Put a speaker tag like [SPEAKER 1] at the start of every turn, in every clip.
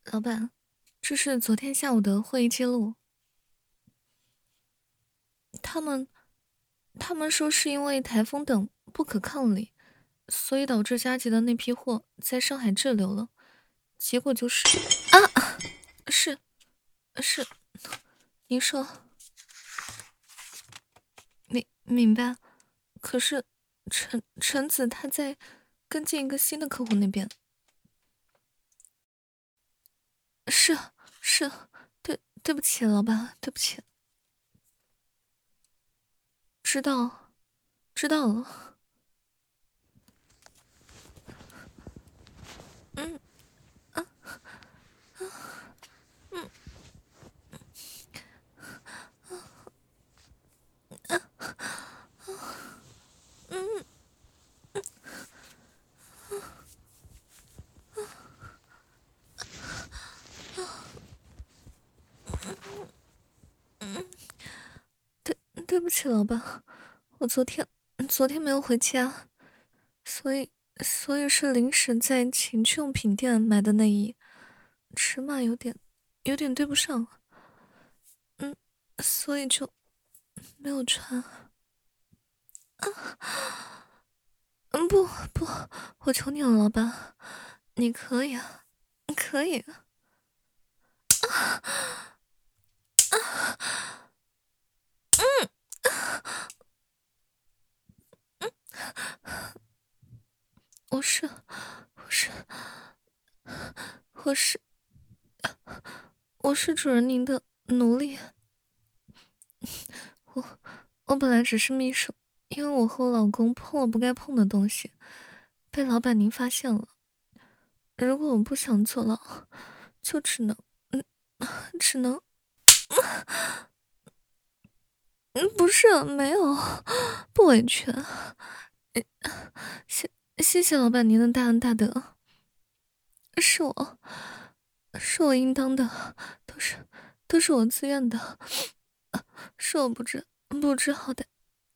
[SPEAKER 1] 老板，这是昨天下午的会议记录。他们他们说是因为台风等不可抗力，所以导致加急的那批货在上海滞留了。结果就是啊，是是，您说明白。可是陈子他在跟进一个新的客户那边。是是，对不起，老板，对不起。知道了。嗯嗯嗯嗯，对不起，老板，我昨天没有回家，所以是临时在情趣用品店买的内衣，尺码有点对不上，嗯，所以就没有穿。不，我求你了，老板，你可以啊，可以啊。我是我是我是我是主人您的奴隶。我本来只是秘书，因为我和我老公碰了不该碰的东西，被老板您发现了。如果我不想坐牢，就嗯，只能，不是，没有，不维权。呃谢谢老板您的大恩大德，是我是我应当的，都是我自愿的，是我不知好歹。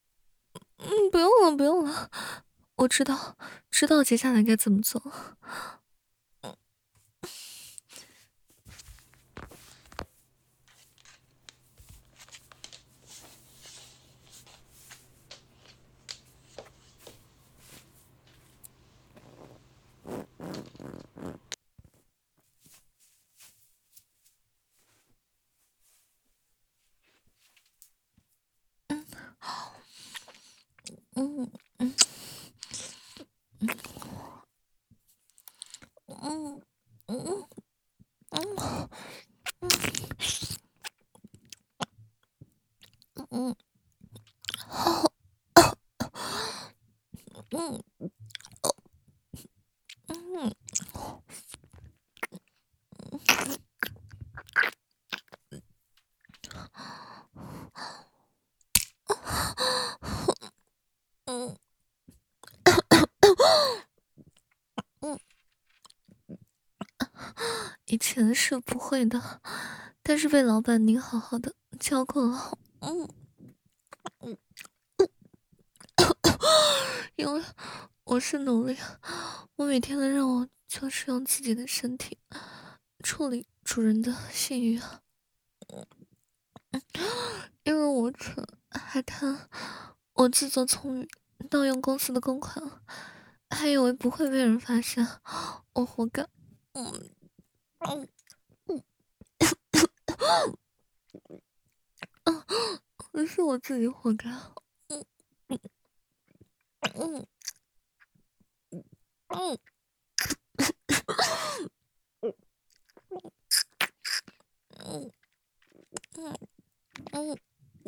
[SPEAKER 1] 不用了，我知道接下来该怎么做。嗯嗯嗯嗯嗯嗯嗯嗯嗯嗯，以前是不会的，但是被老板您好好的教过了。嗯，因为我是奴隶，我每天的任务就是用自己的身体处理主人的性欲啊。因为我蠢还贪，我自作聪明，盗用公司的公款，还以为不会被人发现，我活该。嗯嗯嗯，是我自己活该。嗯嗯嗯嗯嗯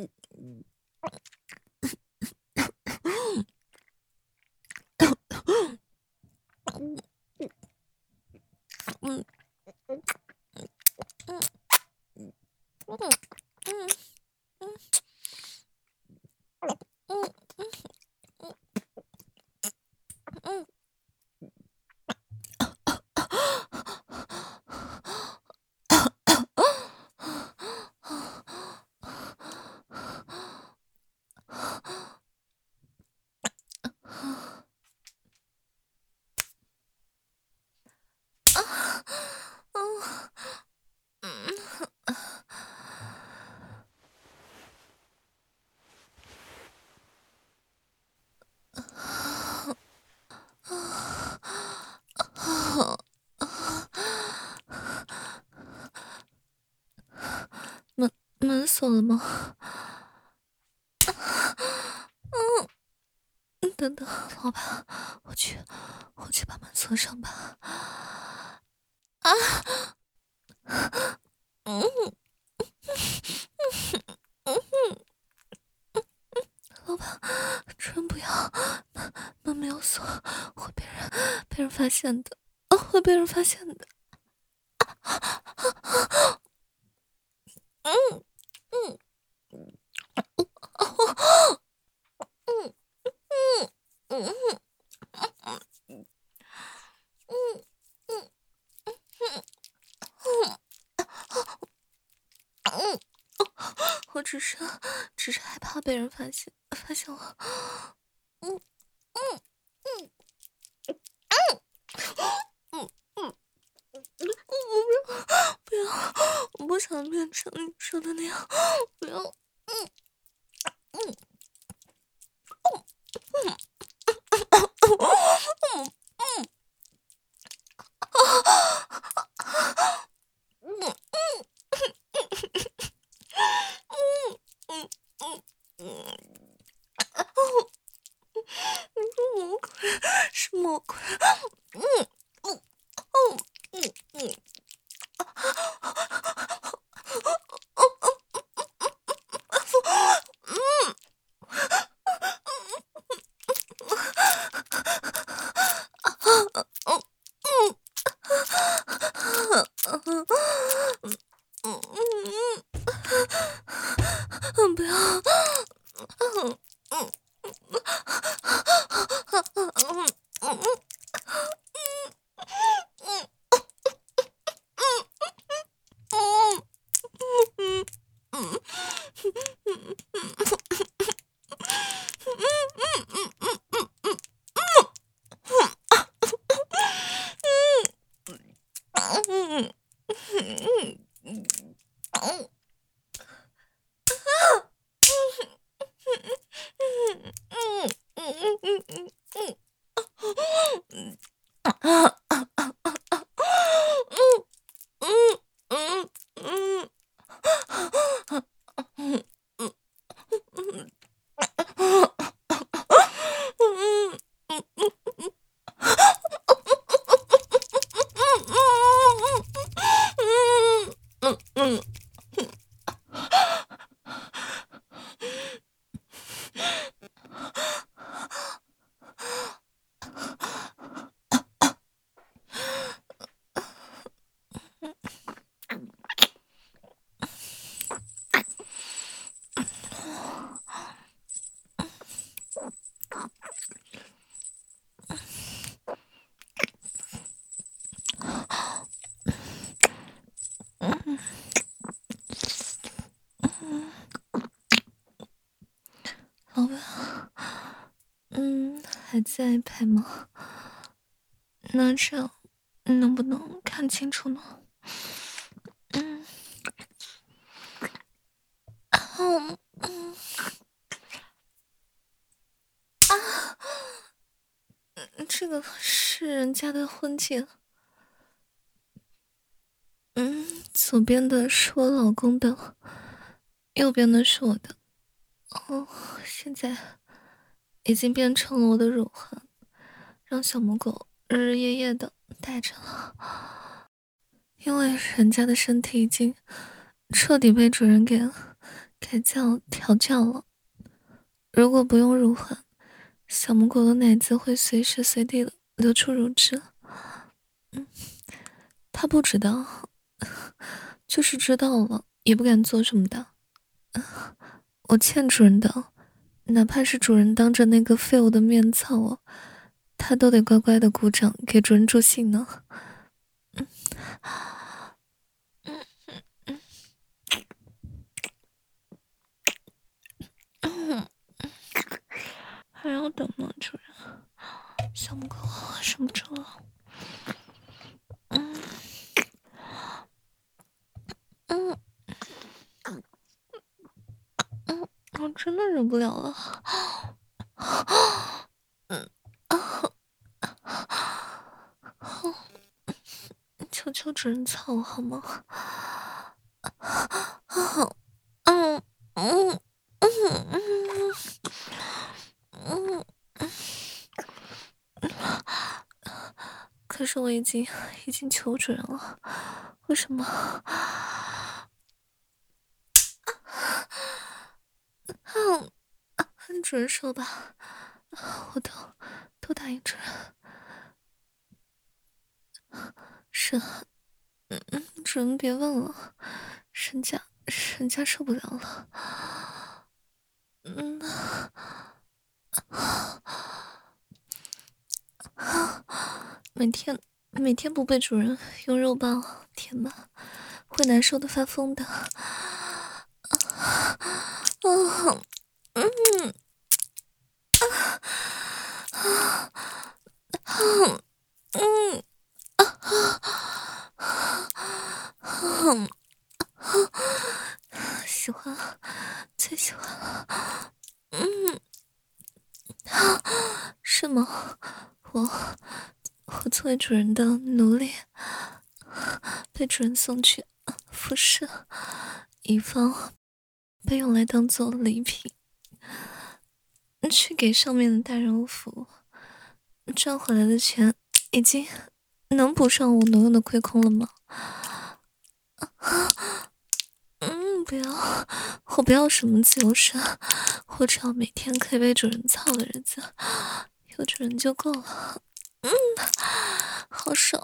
[SPEAKER 1] 嗯嗯嗯门锁了吗？等等，老板，我去把门锁上吧。啊，嗯老板，真不要，门没有锁，会被人发现的，会被人发现的。嗯嗯嗯嗯嗯嗯嗯，我只是害怕被人发现我。嗯嗯嗯嗯嗯，不要，我不想变成你说的那样，不要。嗯嗯嗯嗯嗯嗯嗯，魔鬼是魔鬼。嗯嗯嗯嗯嗯不要。老板，还在拍吗？那这样能不能看清楚呢？嗯，嗯嗯这个是人家的婚戒，左边的是我老公的，右边的是我的。哦，现在已经变成了我的乳环，让小母狗日日夜夜的带着了。因为人家的身体已经彻底被主人给调教了，如果不用乳环，小母狗的奶子会随时随地的流出乳汁。它不知道，就是知道了也不敢做什么的。我欠主人的，哪怕是主人当着那个废物的面操我，它都得乖乖的鼓掌给主人助兴呢。还要等吗，主人？小母狗忍不住了。嗯嗯嗯，我真的忍不了了。嗯求求主人操我好吗？ 是我已经求主人了，为什么？主人说吧，我都答应主人。是，主人别问了，人家受不了了。每天不被主人用肉棒填满，会难受的发疯的。喜欢，最喜欢了。是吗？我作为主人的奴隶，被主人送去服侍，以防被用来当做礼品，去给上面的大人物服务。赚回来的钱已经能补上我挪用的亏空了吗？不要，我不要什么自由身，我只要每天可以被主人操的日子，有主人就够了。好爽。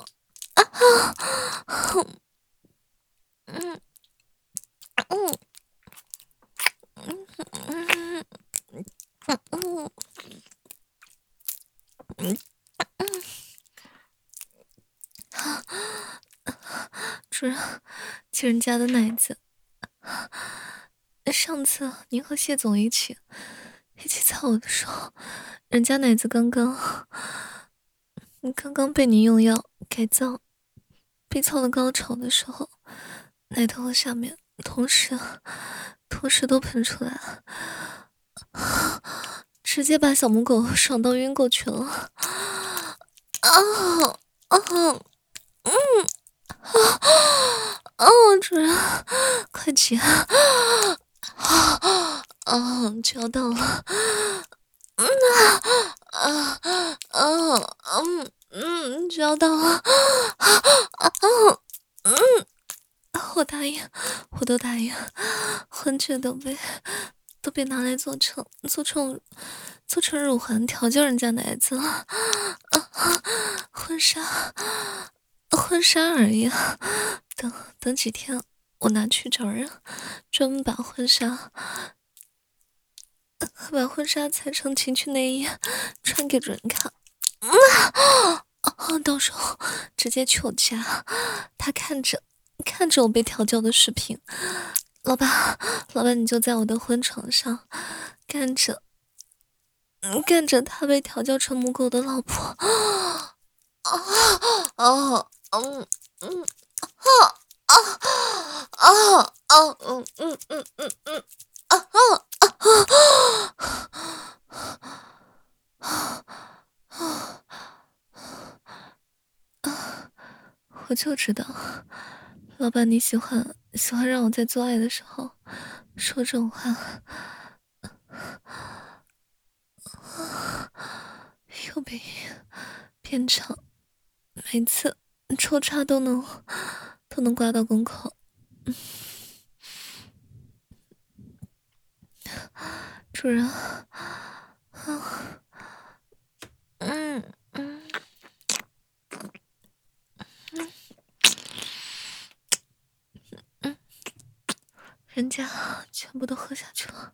[SPEAKER 1] 主人，借人家的奶子。上次您和谢总一起操我的时候，人家奶子刚刚被您用药改造，被操的高潮的时候，奶头和下面同时都喷出来了，直接把小母狗爽到晕过去了。主人，快起！就要到了。就要到了。我答应，我都答应，婚戒都被拿来做成乳环调教人家奶子了。婚纱而已，等几天我拿去找人专门把婚纱裁成情趣内衣穿给主人看。到时候直接去我家，他看着我被调教的视频。老板你就在我的婚床上干着他被调教成母狗的老婆。我就知道，老板你喜欢让我在做爱的时候说这种话，又比变长，每次抽插都能刮到宫口。主人，人家全部都喝下去了。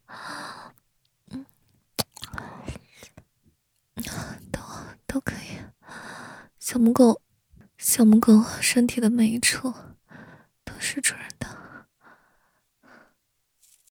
[SPEAKER 1] 都可以。小母狗身体的每一处都是主人的。